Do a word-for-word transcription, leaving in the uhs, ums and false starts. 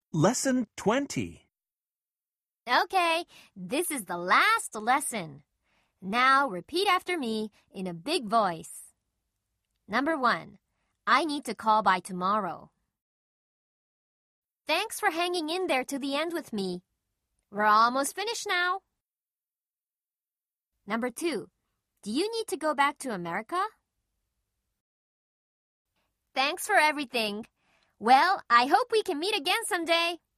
Lesson twenty. Okay, this is the last lesson. Now repeat after me in a big voice. Number one, I need to call by tomorrow. Thanks for hanging in there to the end with me. We're almost finished now. Number two, do you need to go back to America? Thanks for everything. Well, I hope we can meet again someday.